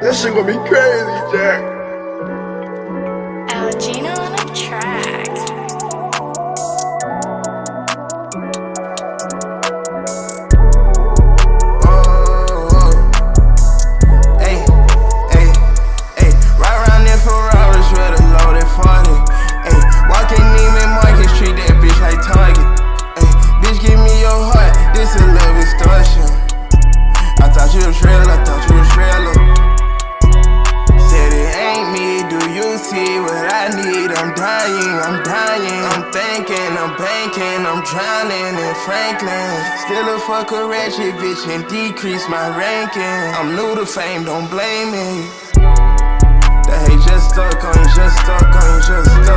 That shit gonna be crazy, Jack. Algino on a track. See what I need, I'm dying, I'm thinking, I'm banking, I'm drowning in Franklin. Still a fuck a ratchet bitch and decrease my ranking. I'm new to fame, don't blame me. That hate just stuck on you, just stuck on you, just stuck.